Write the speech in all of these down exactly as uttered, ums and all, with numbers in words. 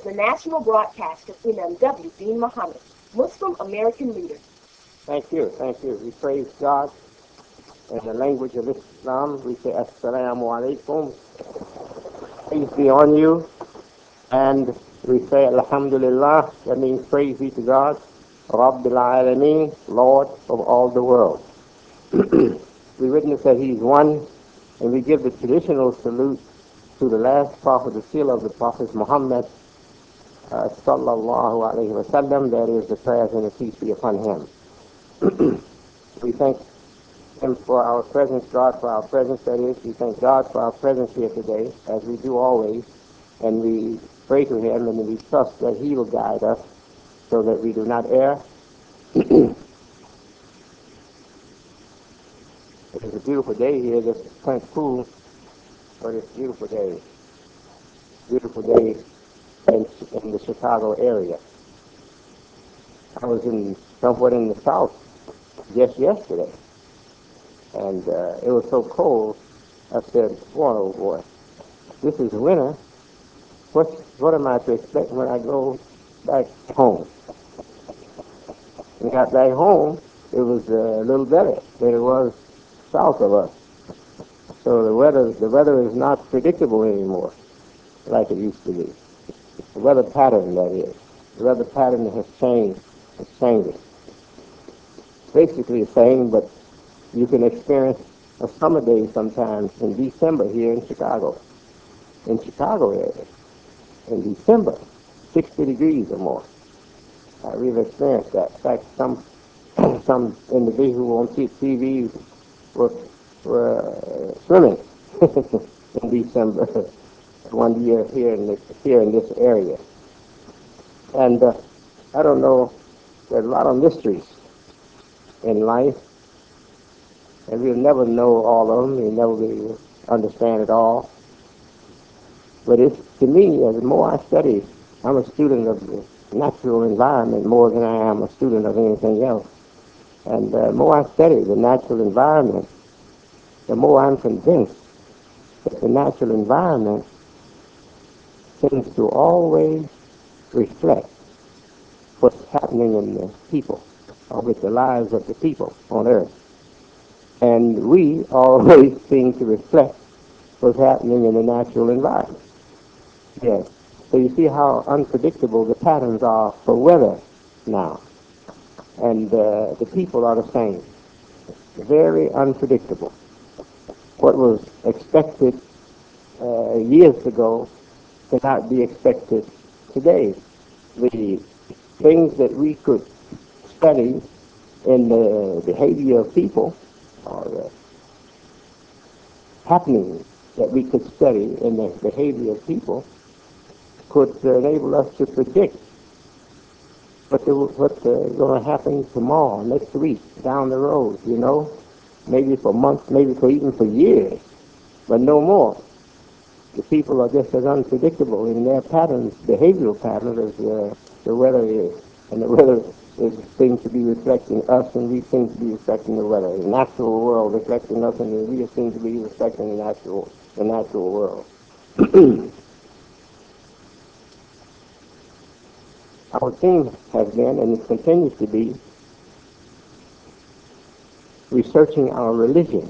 is the national broadcaster, M M W Dean Muhammad, Muslim American leader. Thank you, thank you. We praise God. In the language of Islam, we say, Assalamu alaikum. Peace be on you. And we say, Alhamdulillah. That means praise be to God. Rabbil Alameen, Lord of all the world. We witness that He's one, and we give the traditional salute to the last prophet, the seal of the prophets, Muhammad, uh, sallallahu alayhi wa sallam. That is the prayers and the peace be upon him. We thank Him for our presence, God for our presence, that is. We thank God for our presence here today, as we do always, and we pray to Him, and we trust that He will guide us so that we do not err. It's a beautiful day here. It's kind of cool, but it's a beautiful day. Beautiful day in, in the Chicago area. I was in somewhat in the south just yesterday, and uh, it was so cold. I said, "Boy, oh boy, this is winter. What what am I to expect when I go back home?" When I got back home, it was uh, a little better than it was south of us. So the weather the weather is not predictable anymore like it used to be. The weather pattern, that is. The weather pattern has changed. It's changing. Basically the same, but you can experience a summer day sometimes in December here in Chicago. In Chicago area. In December, sixty degrees or more. Uh, we've experienced that. In fact, some some individuals on T V were, were uh, swimming in December one year here in this, here in this area. And uh, I don't know, there's a lot of mysteries in life, and we'll never know all of them. We'll never be able to understand it all. But it's, to me, as the more I study, I'm a student of the natural environment more than I am a student of anything else. And the uh, more I study the natural environment, the more I'm convinced that the natural environment seems to always reflect what's happening in the people, or with the lives of the people on earth. And we always seem to reflect what's happening in the natural environment. Yes. So you see how unpredictable the patterns are for weather now. And uh, the people are the same. Very unpredictable. What was expected uh, years ago cannot be expected today. The things that we could study in the behavior of people, or the happenings that we could study in the behavior of people, could uh, enable us to predict what the, what's uh, going to happen tomorrow, next week, down the road, you know, maybe for months, maybe for even for years, but no more. The people are just as unpredictable in their patterns, behavioral patterns, as uh, the weather is. And the weather is, seems to be reflecting us, and we seem to be reflecting the weather. The natural world reflecting us, and we seem to be reflecting the natural, the natural world. Our theme has been, and it continues to be, researching our religion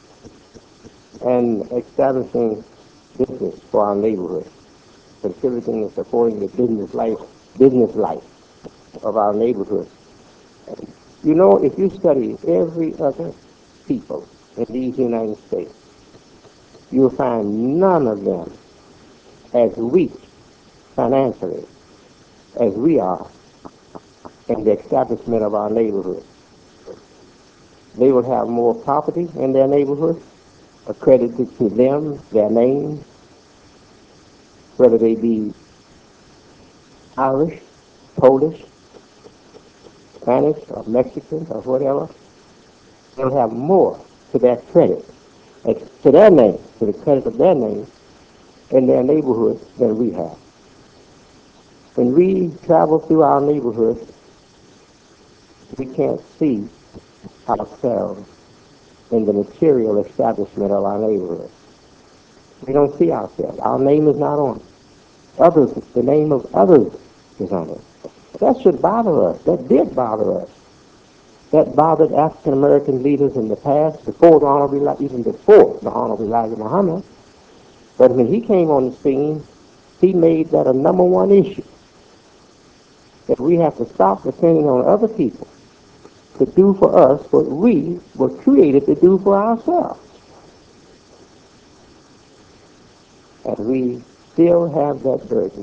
and establishing business for our neighborhood, contributing and supporting the business life, business life of our neighborhood. You know, if you study every other people in these United States, you'll find none of them as weak financially as we are in the establishment of our neighborhood. They will have more property in their neighborhood, accredited to them, their names, whether they be Irish, Polish, Spanish, or Mexican, or whatever. They'll have more to their credit, to their name, to the credit of their name, in their neighborhood than we have. When we travel through our neighborhood, we can't see ourselves in the material establishment of our neighborhood. We don't see ourselves. Our name is not on it. Others, the name of others is on it. That should bother us. That did bother us. That bothered African American leaders in the past, before the Honorable Elijah, even before the Honorable Elijah Muhammad. But when he came on the scene, he made that a number one issue. That we have to stop depending on other people to do for us what we were created to do for ourselves. And we still have that burden.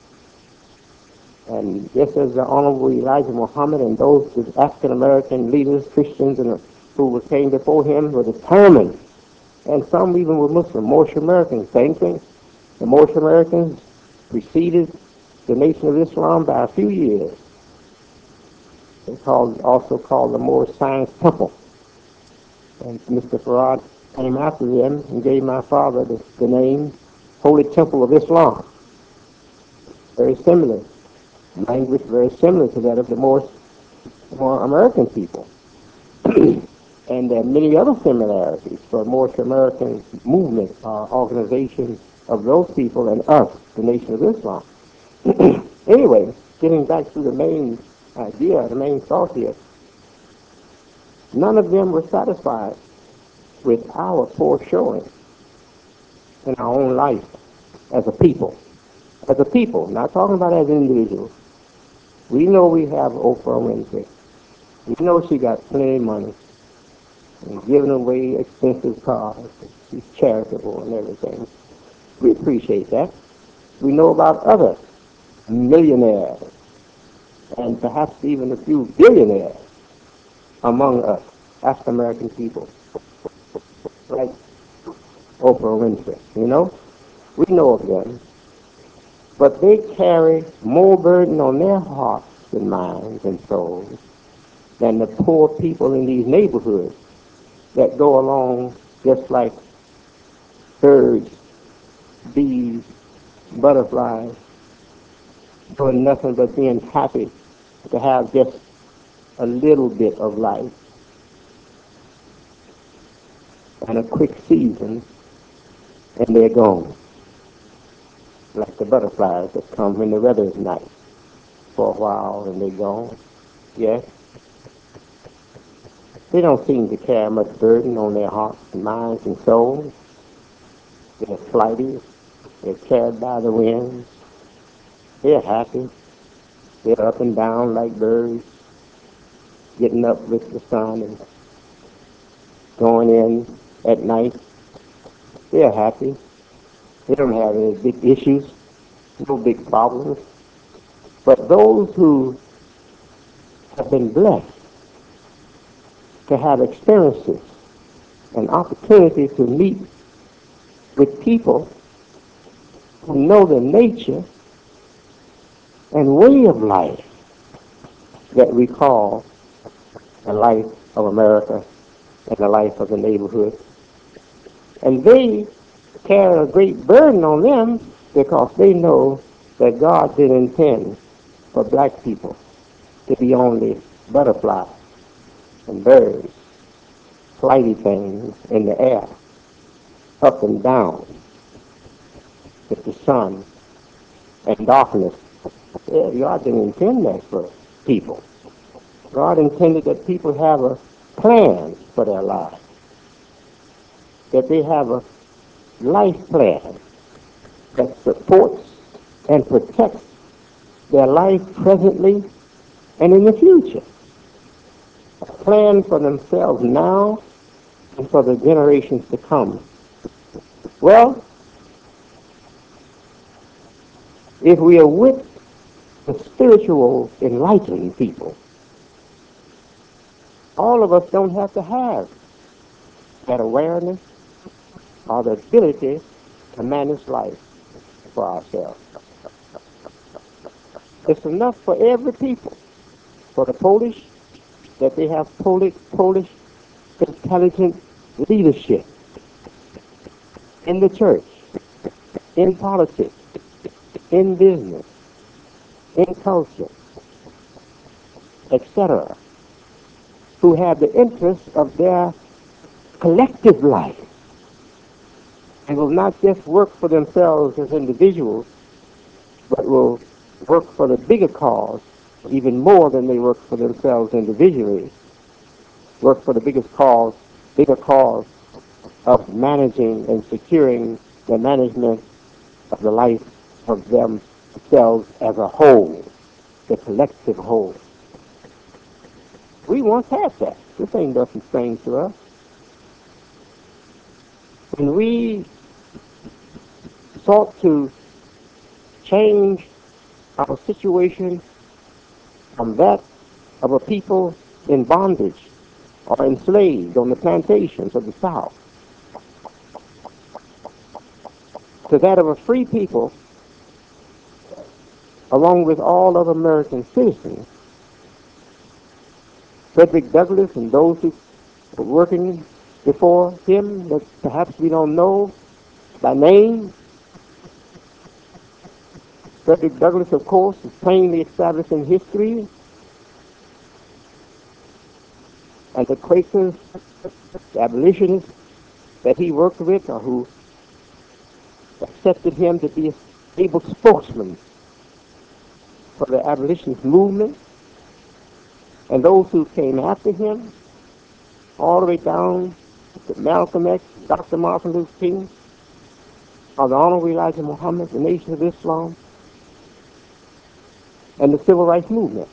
And just as the Honorable Elijah Muhammad and those African American leaders, Christians, and who came before him were determined, and some even were Muslim, Moorish Americans, same thing. The Moorish Americans preceded the Nation of Islam by a few years. They called, also called the Moorish Science Temple. And Mister Farad came after them and gave my father the, the name Holy Temple of Islam. Very similar. Language very similar to that of the more, more American people. And there are many other similarities for Moorish American movement, uh, organization of those people and us, the Nation of Islam. Anyway, getting back to the main idea, the main thought here, none of them were satisfied with our poor showing in our own life as a people. As a people, not talking about as individuals. We know we have Oprah Winfrey. We know she got plenty of money and giving away expensive cars. She's charitable and everything. We appreciate that. We know about other millionaires and perhaps even a few billionaires among us, African American people, like Oprah Winfrey, you know? We know of them. But they carry more burden on their hearts and minds and souls than the poor people in these neighborhoods that go along just like birds, bees, butterflies, doing nothing but being happy to have just a little bit of life and a quick season, and they're gone. Like the butterflies that come when the weather is nice for a while and they're gone. Yes? They don't seem to carry much burden on their hearts and minds and souls. They're flighty. They're carried by the winds. They're happy. They're up and down like birds, getting up with the sun and going in at night. They're happy. They don't have any big issues, no big problems. But those who have been blessed to have experiences and opportunity to meet with people who know the nature and way of life that we call the life of America and the life of the neighborhood. And they carry a great burden on them because they know that God didn't intend for black people to be only butterflies and birds, flighty things in the air, up and down with the sun and darkness. Yeah, God didn't intend that for people. God intended that people have a plan for their lives, that they have a life plan that supports and protects their life presently and in the future. A plan for themselves now and for the generations to come. Well, if we are with the spiritual enlightened people, all of us don't have to have that awareness or the ability to manage life for ourselves. It's enough for every people. For the Polish, that they have Polish, Polish intelligent leadership in the church, in politics, in business, in culture, et cetera, who have the interests of their collective life and will not just work for themselves as individuals, but will work for the bigger cause even more than they work for themselves individually, work for the biggest cause, bigger cause of managing and securing the management of the life of themselves as a whole, the collective whole. We once had that. This ain't nothing strange to us. When we sought to change our situation from that of a people in bondage or enslaved on the plantations of the South to that of a free people along with all other American citizens, Frederick Douglass and those who were working before him that perhaps we don't know by name. Frederick Douglass, of course, is plainly established in history. And the Quakers, the abolitionists that he worked with or who accepted him to be a able spokesman for the abolitionist movement, and those who came after him, all the way down to Malcolm X, Doctor Martin Luther King, or the Honorable Elijah Muhammad, the Nation of Islam, and the Civil Rights Movement.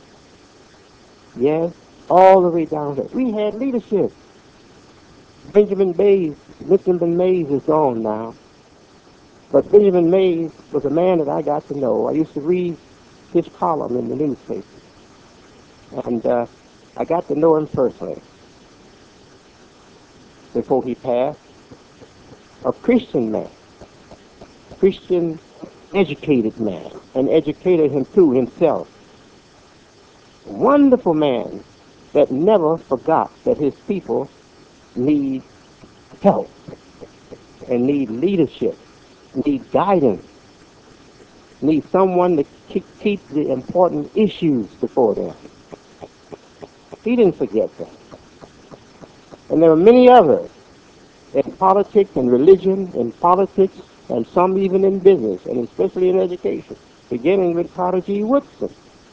Yes, all the way down there. We had leadership. Benjamin Mays, Benjamin Mays is gone now. But Benjamin Mays was a man that I got to know. I used to read his column in the newspaper. And uh, I got to know him personally before he passed. A Christian man, Christian educated man, and educated him too himself. A wonderful man that never forgot that his people need help and need leadership, need guidance, need someone to keep, keep the important issues before them. He didn't forget that. And there are many others in politics and religion, in politics, and some even in business, and especially in education, beginning with Carter G. Woodson,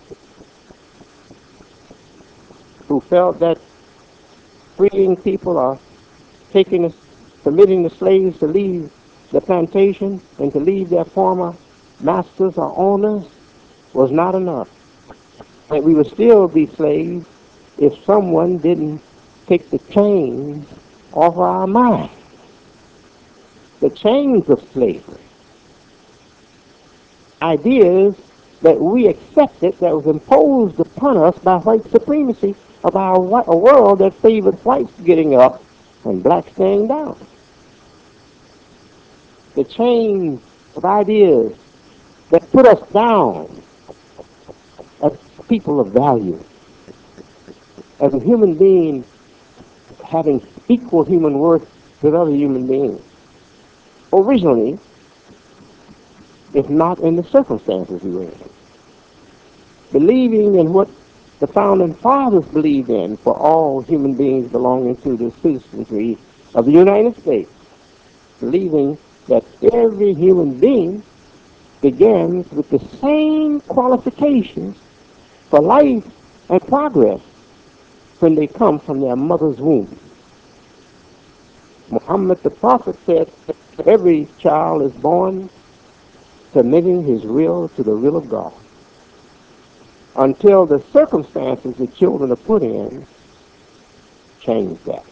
who felt that freeing people or taking, the, permitting the slaves to leave the plantation and to leave their former masters or owners was not enough. And we would still be slaves if someone didn't take the chains off our minds. The chains of slavery. Ideas that we accepted that was imposed upon us by white supremacy of our a world that favored whites getting up and blacks staying down. The chains of ideas that put us down as people of value, as a human being having equal human worth with other human beings. Originally, if not in the circumstances we were in. Believing in what the founding fathers believed in for all human beings belonging to the citizenry of the United States. Believing that every human being begins with the same qualifications for life and progress when they come from their mother's womb. Muhammad the Prophet said, every child is born submitting his will to the will of God until the circumstances the children are put in change that.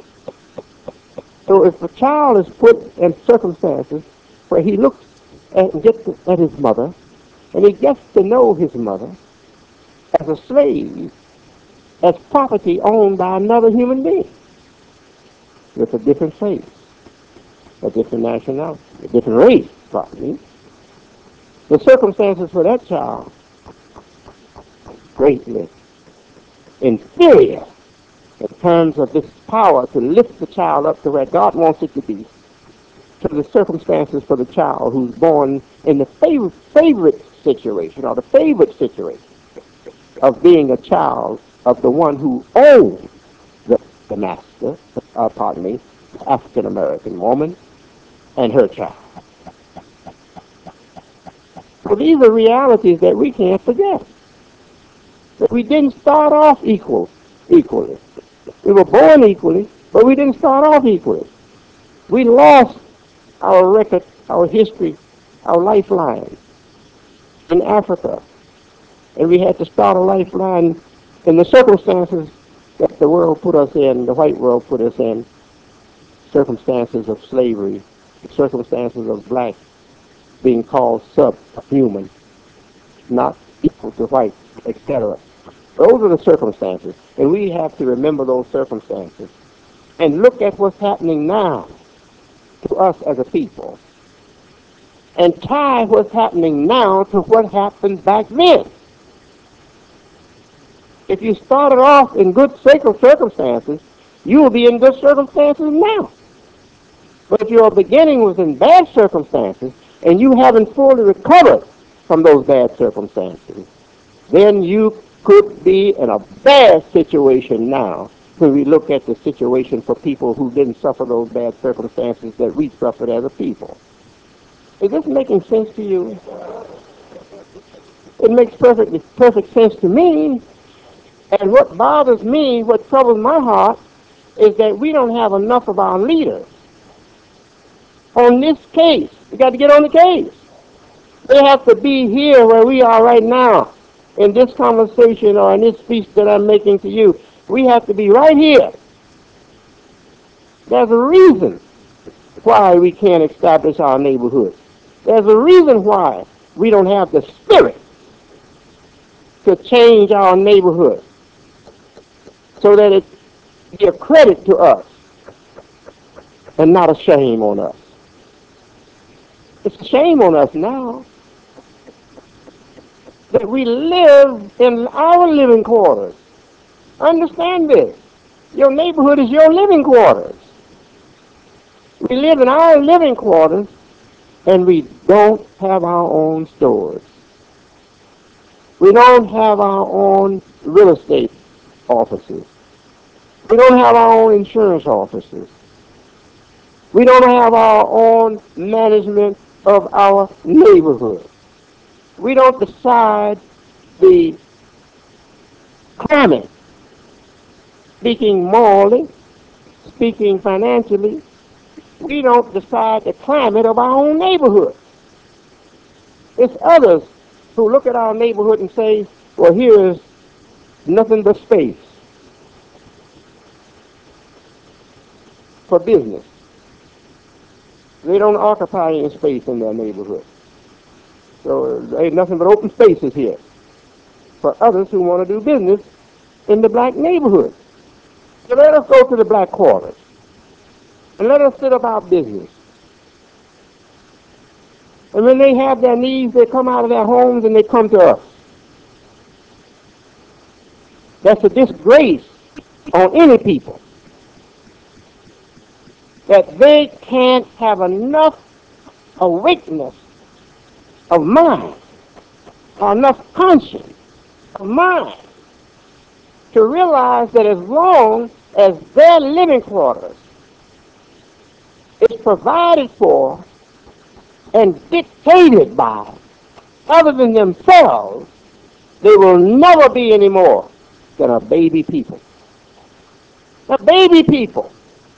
So if a child is put in circumstances where he looks at, and gets at his mother, and he gets to know his mother as a slave, as property owned by another human being with a different face, a different nationality, a different race, probably. The circumstances for that child greatly inferior in terms of this power to lift the child up to where God wants it to be, to the circumstances for the child who's born in the favorite, favorite situation or the favorite situation of being a child of the one who owns the, the master, uh, pardon me, African-American woman and her child. So these are realities that we can't forget. That we didn't start off equal, equally. We were born equally, but we didn't start off equally. We lost our record, our history, our lifeline in Africa. And we had to start a lifeline in the circumstances that the world put us in, the white world put us in, circumstances of slavery, circumstances of black being called subhuman, not equal to white, et cetera. Those are the circumstances, and we have to remember those circumstances and look at what's happening now to us as a people and tie what's happening now to what happened back then. If you started off in good circumstances, you will be in good circumstances now. But if your beginning was in bad circumstances and you haven't fully recovered from those bad circumstances, then you could be in a bad situation now when we look at the situation for people who didn't suffer those bad circumstances that we suffered as a people. Is this making sense to you? It makes perfect, perfect sense to me. And what bothers me, what troubles my heart, is that we don't have enough of our leaders on this case. We got to get on the case. They have to be here where we are right now in this conversation or in this speech that I'm making to you. We have to be right here. There's a reason why we can't establish our neighborhoods. There's a reason why we don't have the spirit to change our neighborhood so that it be a credit to us and not a shame on us. It's a shame on us now that we live in our living quarters. Understand this. Your neighborhood is your living quarters. We live in our living quarters and we don't have our own stores. We don't have our own real estate offices. We don't have our own insurance offices. We don't have our own management of our neighborhood. We don't decide the climate, speaking morally, speaking financially. We don't decide the climate of our own neighborhood. It's others who look at our neighborhood and say, well, here is nothing but space for business. They don't occupy any space in their neighborhood. So there ain't nothing but open spaces here for others who want to do business in the black neighborhood. So let us go to the black quarters and let us set up our business. And when they have their needs, they come out of their homes and they come to us. That's a disgrace on any people that they can't have enough awakeness of mind or enough conscience of mind to realize that as long as their living quarters is provided for and dictated by other than themselves, they will never be any more than a baby people. A baby people.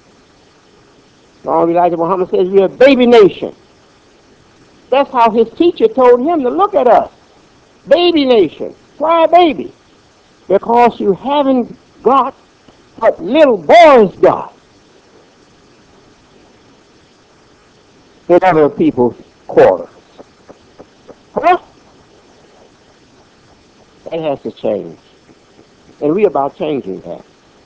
Lord Elijah Muhammad says we're a baby nation. That's how his teacher told him to look at us. Baby nation. Why a baby? Because you haven't got what little boys got in other people's quarters. Huh? That has to change. And we're about changing that.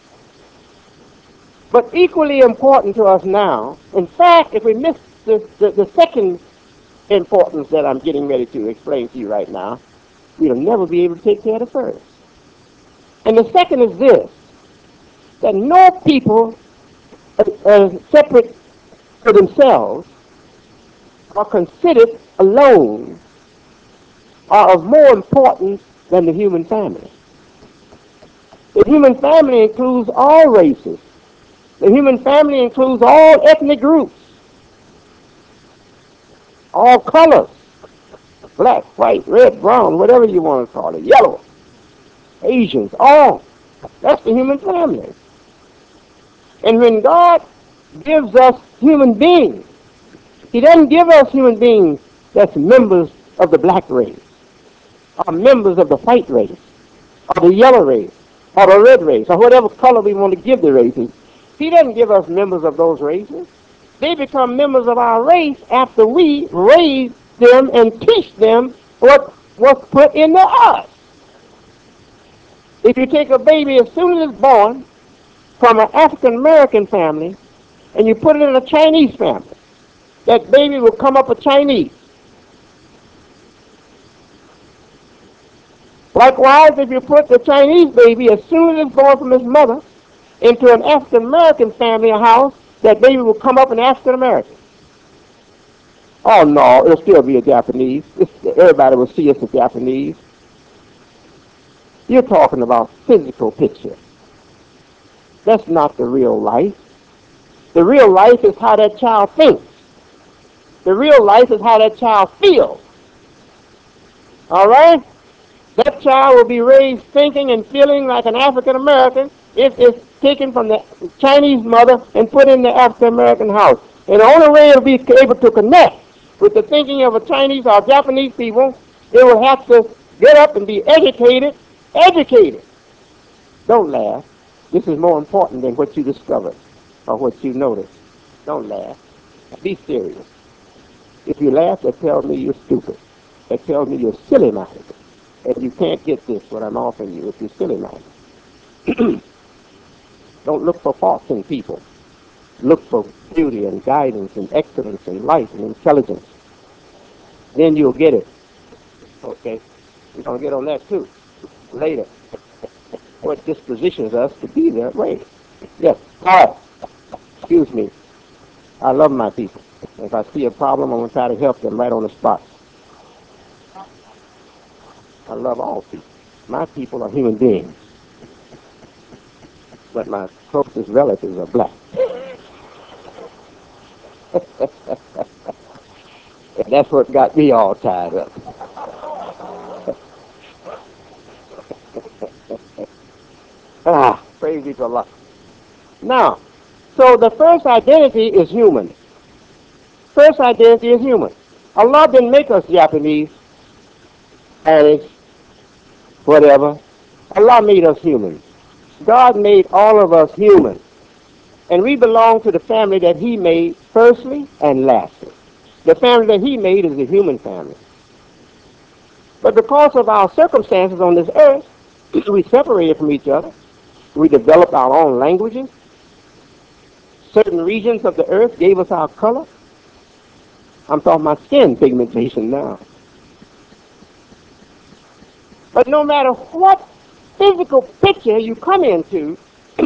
But equally important to us now, in fact, if we miss the, the, the second importance that I'm getting ready to explain to you right now, we'll never be able to take care of the first. And the second is this, that no people uh, uh, separate to themselves are considered alone are of more importance than the human family. The human family includes all races. The human family includes all ethnic groups, all colors, Black, white, red, brown, whatever you want to call it, yellow, Asians, all. That's the human family. And when God gives us human beings, he doesn't give us human beings that's members of the black race, or members of the white race, or the yellow race, or the red race, or whatever color we want to give the races. He doesn't give us members of those races. They become members of our race after we raise them and teach them what was put into us. If you take a baby as soon as it's born from an African American family and you put it in a Chinese family, that baby will come up a Chinese. Likewise, if you put the Chinese baby as soon as it's born from its mother into an African American family or house, that baby will come up an African American. Oh no, it'll still be a Japanese. It's, everybody will see us as Japanese. You're talking about physical picture. That's not the real life. The real life is how that child thinks. The real life is how that child feels. All right? That child will be raised thinking and feeling like an African American if it's taken from the Chinese mother and put in the African American house. And the only way it'll be able to connect with the thinking of a Chinese or Japanese people, they will have to get up and be educated. Educated. Don't laugh. This is more important than what you discovered or what you noticed. Don't laugh. Be serious. If you laugh, that tells me you're stupid. That tells me you're silly-minded. And you can't get this, what I'm offering you, if you're silly-minded. Don't look for faults in people. Look for beauty and guidance and excellence and light and intelligence. Then you'll get it. Okay? We're going to get on that too later. What dispositions us to be that way. Yes. All right. Excuse me. I love my people. If I see a problem, I'm going to try to help them right on the spot. I love all people. My people are human beings. But my closest relatives are black. And that's what got me all tied up. Ah, praise be to Allah. Now, so the first identity is human. First identity is human. Allah didn't make us Japanese, Spanish, whatever. Allah made us human. God made all of us human. And we belong to the family that he made firstly and lastly. The family that he made is the human family. But because of our circumstances on this earth, we separated from each other. We developed our own languages. Certain regions of the earth gave us our color. I'm talking about skin pigmentation now. But no matter what physical picture you come into,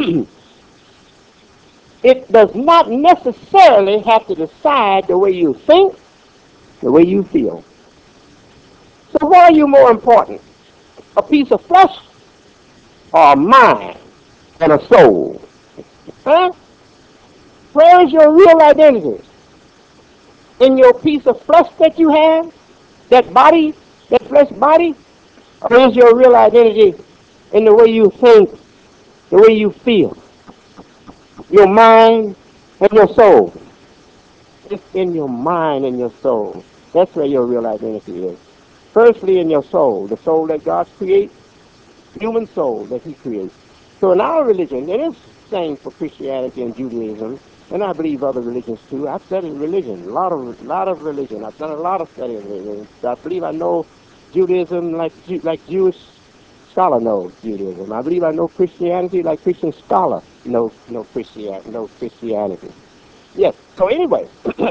it does not necessarily have to decide the way you think, the way you feel. So what are you more important? A piece of flesh or a mind and a soul? Huh? Where is your real identity? In your piece of flesh that you have? That body? That flesh body? Or is your real identity in the way you think, the way you feel? Your mind and your soul. It's in your mind and your soul. That's where your real identity is. Firstly, in your soul, the soul that God creates, human soul that he creates. So in our religion, and it's the same for Christianity and Judaism, and I believe other religions too. I've studied religion, a lot of lot of religion. I've done a lot of study of religion. I believe I know Judaism like like Jewish scholar knows Judaism. I believe I know Christianity like Christian scholar knows no Christianity knows Christianity. Yes. So anyway,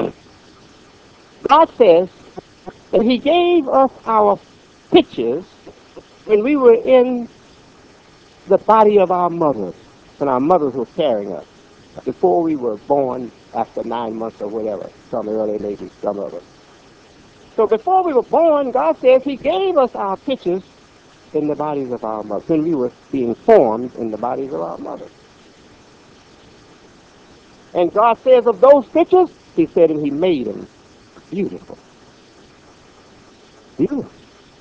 God says that he gave us our pictures when we were in the body of our mothers, when our mothers were carrying us, before we were born after nine months or whatever, some early, maybe some of us. So before we were born, God says he gave us our pictures in the bodies of our mothers, when we were being formed in the bodies of our mothers. And God says of those pictures, he said, and he made them beautiful. beautiful.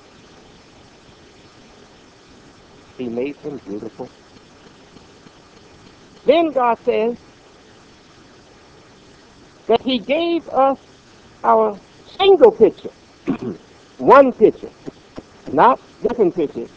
He made them beautiful. Then God says that he gave us our single picture, one picture, not different pictures.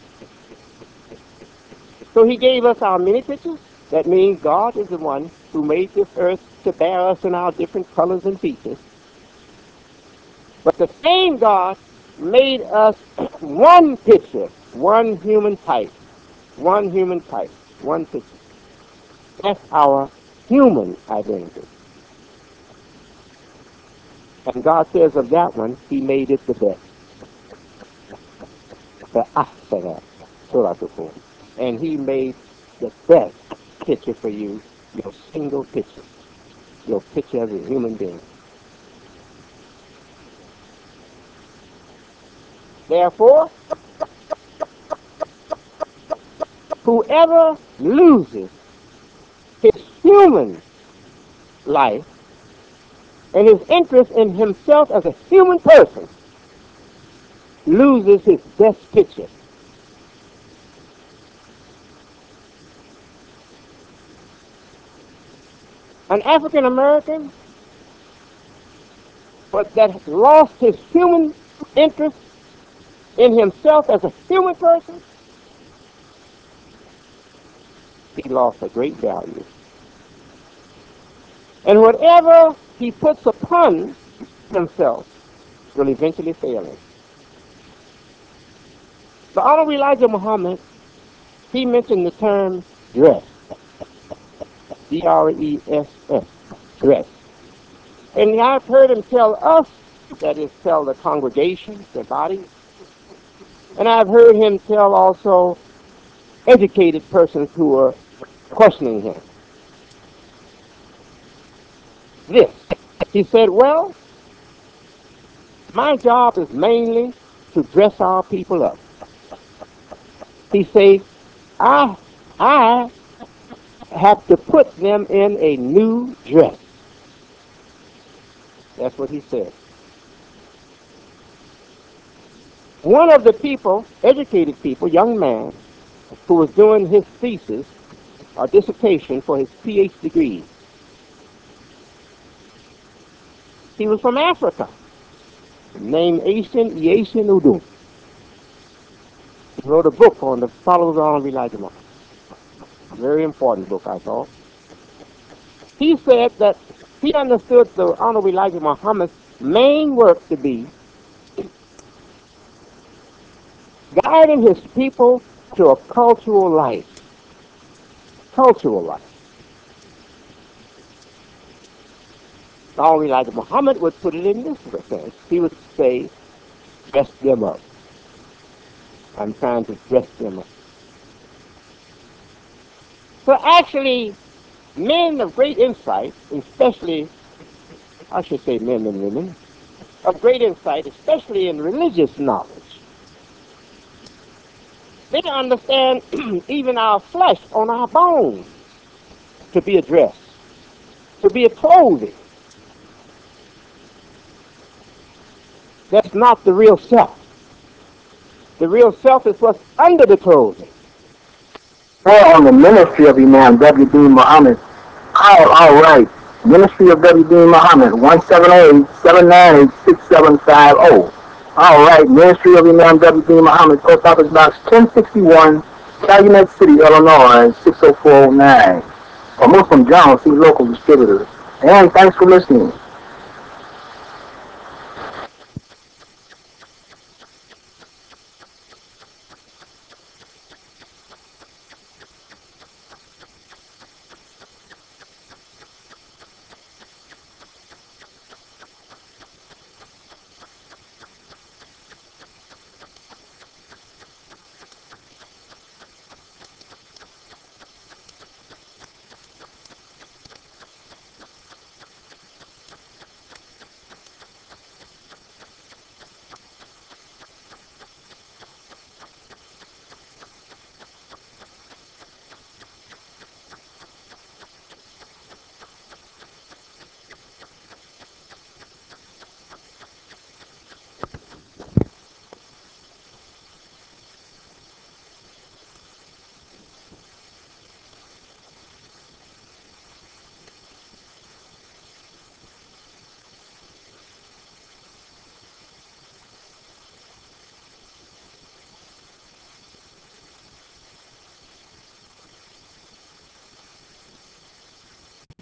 So he gave us our many pictures. That means God is the one who made this earth to bear us in our different colors and features. But the same God made us one picture, one human type, one human type, one picture. That's our human identity. And God says of that one, he made it the best. The ahsana, Surah Al-Qur'an. And he made the best picture for you, your single picture, your picture as a human being. Therefore, whoever loses his human life and his interest in himself as a human person loses his best picture. An African American, but that lost his human interest in himself as a human person, he lost a great value. And whatever he puts upon himself will eventually fail him. The Honorable Elijah Muhammad, he mentioned the term dress. D R E S S, dress. And I've heard him tell us, that is, tell the congregation, the body, and I've heard him tell also educated persons who are questioning him. This, he said, well, my job is mainly to dress our people up. He said, I, I have to put them in a new dress. That's what he said. One of the people, educated people, young man, who was doing his thesis or dissertation for his P H D degree, he was from Africa, named Asian Yasin Udum. He wrote a book on the followers of Honorable Elijah Muhammad. A very important book, I thought. He said that he understood the Honorable Elijah Muhammad's main work to be guiding his people to a cultural life. Cultural life. The Honorable Elijah Muhammad would put it in this sense. He would say, dress them up. I'm trying to dress them up. So actually, men of great insight, especially, I should say men and women, of great insight, especially in religious knowledge, they understand even our flesh on our bones to be a dress, to be a clothing. That's not the real self. The real self is what's under the clothing. More on the ministry of Imam W D Muhammad, call all right. Ministry of W D Muhammad, one seven eight, seven nine eight, six seven five zero. All right, Ministry of Imam W D Muhammad, Post Office Box ten sixty-one, Calumet City, Illinois, six oh four oh nine. For Muslim Journal, see local distributors. And thanks for listening.